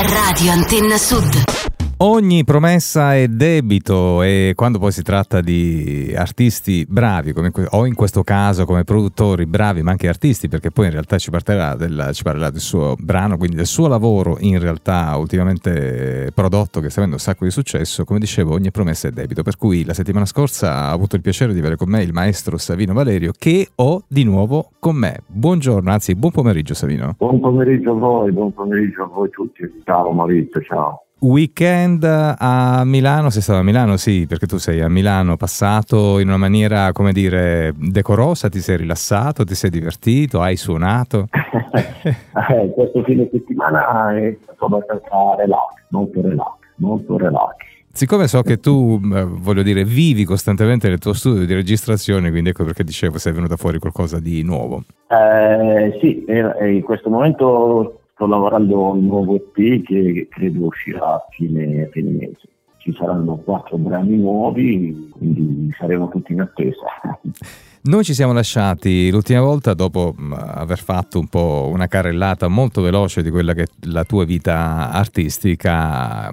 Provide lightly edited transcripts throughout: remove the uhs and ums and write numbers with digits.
Radio Antenna Sud. Ogni promessa è debito, e quando poi si tratta di artisti bravi, o in questo caso come produttori bravi, ma anche artisti, perché poi in realtà ci parlerà del suo brano, quindi del suo lavoro in realtà ultimamente prodotto, che sta avendo un sacco di successo. Come dicevo, ogni promessa è debito, per cui la settimana scorsa ho avuto il piacere di avere con me il maestro Savino Valerio, che ho di nuovo con me. Buongiorno, anzi buon pomeriggio Savino. Buon pomeriggio a voi tutti. Ciao Maurizio, ciao. Weekend a Milano, sei stato a Milano? Sì, perché tu sei a Milano, passato in una maniera, come dire, decorosa, ti sei rilassato, ti sei divertito, hai suonato? Questo fine settimana è stato abbastanza molto relax. Siccome so che tu, voglio dire, vivi costantemente nel tuo studio di registrazione, quindi ecco perché dicevo se è venuta fuori qualcosa di nuovo. Sì, in questo momento sto lavorando a un nuovo EP che credo uscirà a fine mese. Ci saranno 4 brani nuovi, quindi saremo tutti in attesa. Noi ci siamo lasciati l'ultima volta dopo aver fatto un po' una carrellata molto veloce di quella che è la tua vita artistica.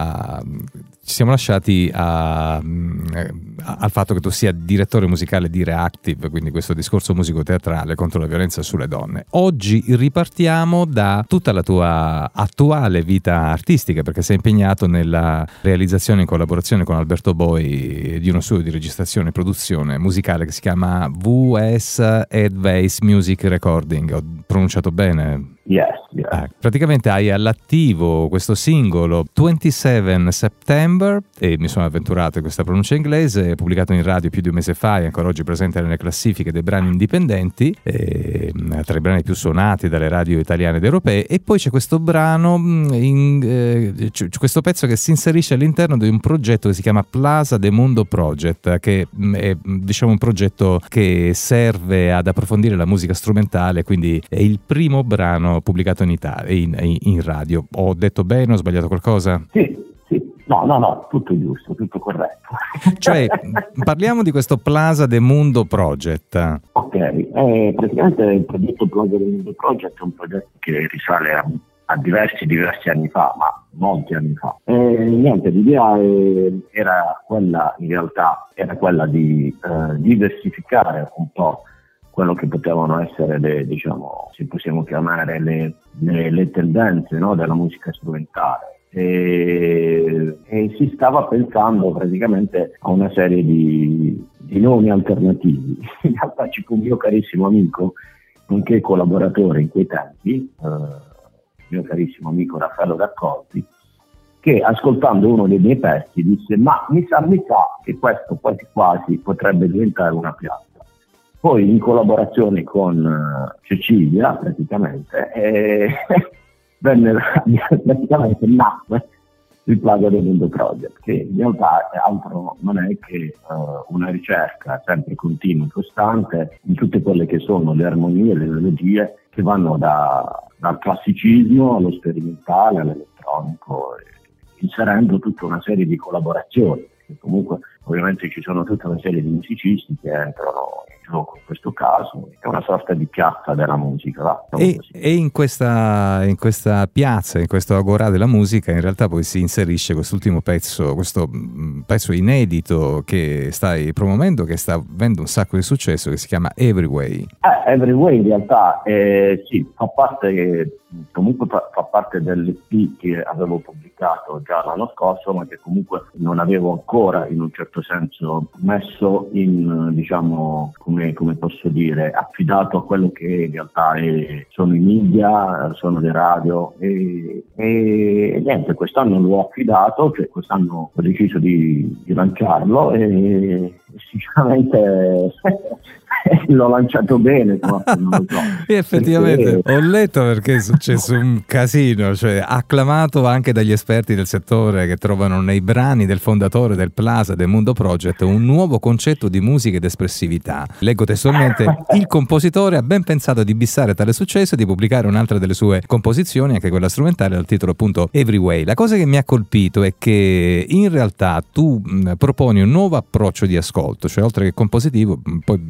Ci siamo lasciati al fatto che tu sia direttore musicale di Reactive, quindi questo discorso musico-teatrale contro la violenza sulle donne. Oggi ripartiamo da tutta la tua attuale vita artistica, perché sei impegnato nella realizzazione in collaborazione con Alberto Boi di uno studio di registrazione e produzione musicale che si chiama VS Advice Music Recording. Ho pronunciato bene? Yes. Praticamente hai all'attivo questo singolo 27 September, e mi sono avventurato in questa pronuncia inglese, pubblicato in radio più di un mese fa e ancora oggi presente nelle classifiche dei brani indipendenti, tra i brani più suonati dalle radio italiane ed europee. E poi c'è questo brano, questo pezzo che si inserisce all'interno di un progetto che si chiama Plaza de Mundo Project, che è, diciamo, un progetto che serve ad approfondire la musica strumentale, quindi è il primo brano pubblicato in Italia, in radio. Ho detto bene, ho sbagliato qualcosa? Sì. No, tutto giusto, tutto corretto. Cioè, parliamo di questo Plaza de Mundo Project. Ok, praticamente il progetto Plaza de Mundo Project è un progetto che risale a diversi anni fa, ma molti anni fa. Niente, l'idea era quella di diversificare un po' quello che potevano essere diciamo, se possiamo chiamare le tendenze, no, della musica strumentale. E si stava pensando praticamente a una serie di nomi alternativi. In realtà c'è un mio carissimo amico, nonché collaboratore in quei tempi, il mio carissimo amico Raffaello Raccolti, che ascoltando uno dei miei pezzi disse: ma mi sa che questo quasi quasi potrebbe diventare una piazza. Poi in collaborazione con Cecilia praticamente nacque il Plaza del Mundo Project, che in realtà altro non è che una ricerca sempre continua e costante in tutte quelle che sono le armonie e le melodie che vanno dal classicismo allo sperimentale, all'elettronico, inserendo tutta una serie di collaborazioni, perché comunque ovviamente ci sono tutta una serie di musicisti che entrano in gioco in questo caso. È una sorta di piazza della musica. E in questa piazza, in questo agorà della musica, in realtà poi si inserisce questo pezzo inedito che stai promuovendo, che sta avendo un sacco di successo, che si chiama Every Way. Every Way in realtà sì, fa parte dell'EP che avevo pubblicato già l'anno scorso, ma che comunque non avevo ancora in un certo senso messo in, diciamo, come posso dire, affidato a quello che in realtà sono i media, sono le radio, e niente, quest'anno l'ho affidato, cioè quest'anno ho deciso di lanciarlo e sicuramente l'ho lanciato bene, non lo so. Effettivamente ho letto, perché è successo un casino, cioè acclamato anche dagli esperti del settore, che trovano nei brani del fondatore del Plaza del Mundo Project un nuovo concetto di musica ed espressività. Leggo testualmente: il compositore ha ben pensato di bissare tale successo e di pubblicare un'altra delle sue composizioni, anche quella strumentale, dal titolo appunto Every Way. La cosa che mi ha colpito è che in realtà tu proponi un nuovo approccio di ascolto, cioè oltre che compositivo poi vede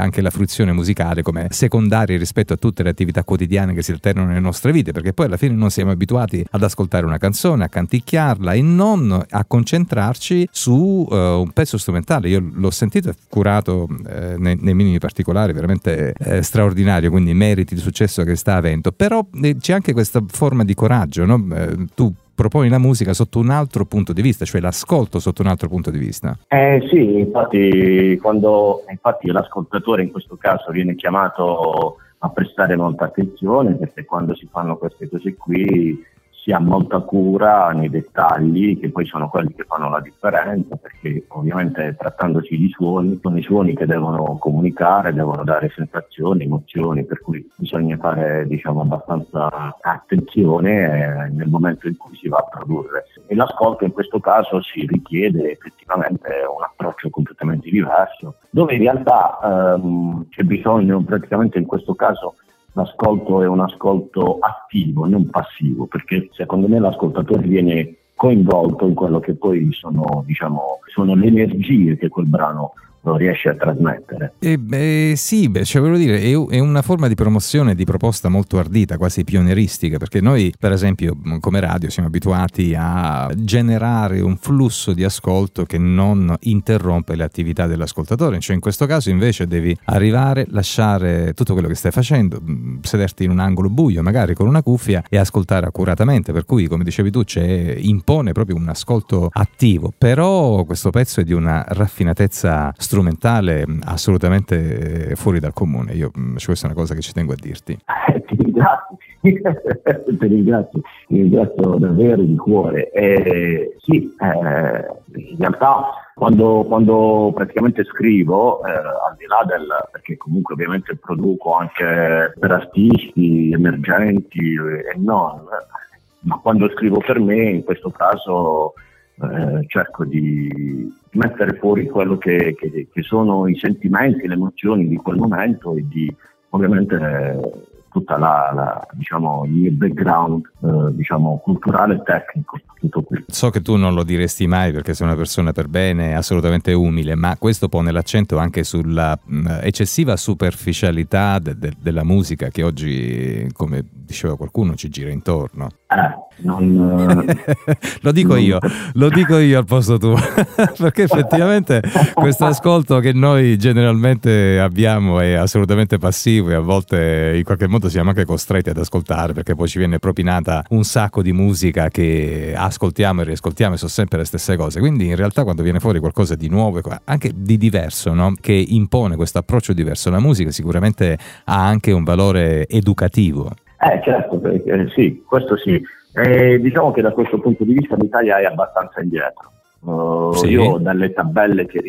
anche la fruizione musicale come secondaria rispetto a tutte le attività quotidiane che si alternano nelle nostre vite, perché poi alla fine non siamo abituati ad ascoltare una canzone, a canticchiarla e non a concentrarci su un pezzo strumentale. Io l'ho sentito e curato nei minimi particolari, veramente straordinario, quindi meriti di successo che sta avendo, però c'è anche questa forma di coraggio, no? Tu proponi la musica sotto un altro punto di vista, cioè l'ascolto sotto un altro punto di vista. Sì, infatti l'ascoltatore in questo caso viene chiamato a prestare molta attenzione, perché quando si fanno queste cose qui si ha molta cura nei dettagli, che poi sono quelli che fanno la differenza, perché ovviamente trattandosi di suoni, sono i suoni che devono comunicare, devono dare sensazioni, emozioni, per cui bisogna fare abbastanza attenzione nel momento in cui si va a produrre. E l'ascolto in questo caso si richiede effettivamente un approccio completamente diverso, dove in realtà c'è bisogno praticamente in questo caso. L'ascolto è un ascolto attivo, non passivo, perché secondo me l'ascoltatore viene coinvolto in quello che poi sono le energie che quel brano riesce a trasmettere. Volevo dire, è una forma di promozione, di proposta molto ardita, quasi pionieristica, perché noi per esempio come radio siamo abituati a generare un flusso di ascolto che non interrompe le attività dell'ascoltatore, cioè in questo caso invece devi arrivare, lasciare tutto quello che stai facendo, sederti in un angolo buio magari con una cuffia e ascoltare accuratamente, per cui come dicevi tu impone proprio un ascolto attivo, però questo pezzo è di una raffinatezza strumentale assolutamente fuori dal comune. Questa è una cosa che ci tengo a dirti. Ti ringrazio davvero di cuore. In realtà quando praticamente scrivo, al di là perché comunque ovviamente produco anche per artisti emergenti e non, ma quando scrivo per me, in questo caso cerco di mettere fuori quello che sono i sentimenti, le emozioni di quel momento e di ovviamente tutta il mio background culturale e tecnico, tutto qui. So che tu non lo diresti mai perché sei una persona per bene, assolutamente umile, ma questo pone l'accento anche sulla eccessiva superficialità della musica che oggi, come diceva qualcuno, ci gira intorno. Lo dico io al posto tuo perché effettivamente questo ascolto che noi generalmente abbiamo è assolutamente passivo e a volte in qualche modo siamo anche costretti ad ascoltare, perché poi ci viene propinata un sacco di musica che ascoltiamo e riascoltiamo e sono sempre le stesse cose, quindi in realtà quando viene fuori qualcosa di nuovo, anche di diverso, no? Che impone questo approccio diverso alla musica, sicuramente ha anche un valore educativo. Certo, sì, questo sì. Diciamo che da questo punto di vista l'Italia è abbastanza indietro. Sì. Io dalle tabelle che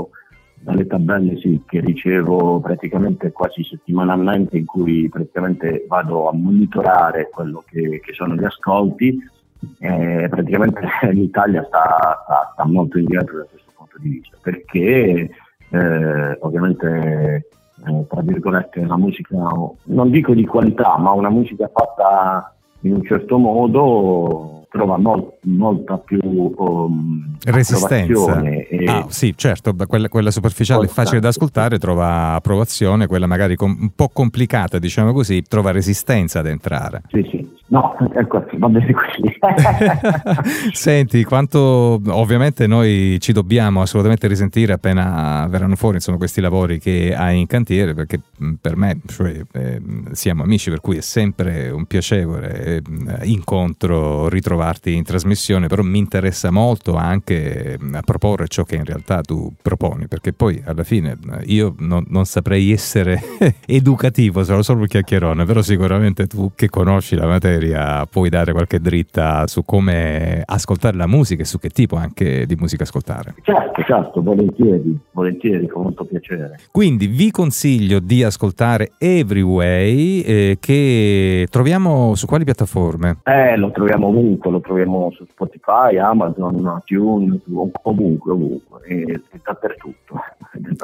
ricevo praticamente quasi settimanalmente, in cui praticamente vado a monitorare quello che sono gli ascolti, praticamente l'Italia sta molto indietro da questo punto di vista, perché ovviamente tra virgolette la musica, non dico di qualità, ma una musica fatta in un certo modo trova molta più resistenza. Sì, certo, quella superficiale facile da ascoltare trova approvazione, quella magari un po' complicata, diciamo così, trova resistenza ad entrare. Sì. No, ecco, va bene così. Senti, quanto ovviamente noi ci dobbiamo assolutamente risentire appena verranno fuori, insomma, questi lavori che hai in cantiere, perché per me siamo amici, per cui è sempre un piacevole incontro ritrovarti in trasmissione, però mi interessa molto anche a proporre ciò che in realtà tu proponi, perché poi alla fine io non saprei essere educativo, sono solo un chiacchierone, però sicuramente tu che conosci la materia puoi dare qualche dritta su come ascoltare la musica e su che tipo anche di musica ascoltare. Certo, volentieri, con molto piacere. Quindi vi consiglio di ascoltare Everyway, che troviamo su quali piattaforme? Lo troviamo ovunque, lo troviamo su Spotify, Amazon, iTunes, ovunque, e dappertutto.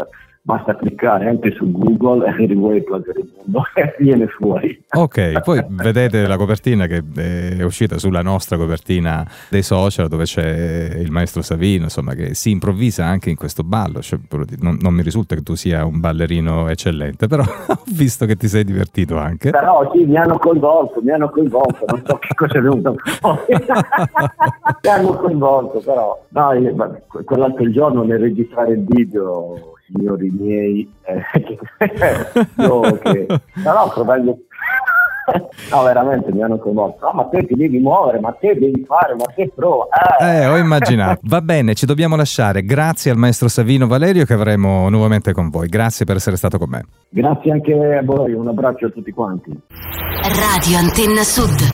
basta cliccare anche su Google e Rewired Plaza del Mondo e viene fuori. Ok, poi vedete la copertina che è uscita sulla nostra copertina dei social, dove c'è il maestro Savino, insomma, che si improvvisa anche in questo ballo. Cioè, non mi risulta che tu sia un ballerino eccellente, però ho visto che ti sei divertito anche. Però sì, mi hanno coinvolto, non so che cosa è venuto fuori. Mi hanno coinvolto, però no, quell'altro giorno nel registrare il video, signori miei, io che tra l'altro no, veramente mi hanno coinvolto. No, ma te ti devi muovere, ma te devi fare, ma te prova. Ho immaginato. Va bene, ci dobbiamo lasciare. Grazie al maestro Savino Valerio, che avremo nuovamente con voi. Grazie per essere stato con me. Grazie anche a voi, un abbraccio a tutti quanti. Radio Antenna Sud.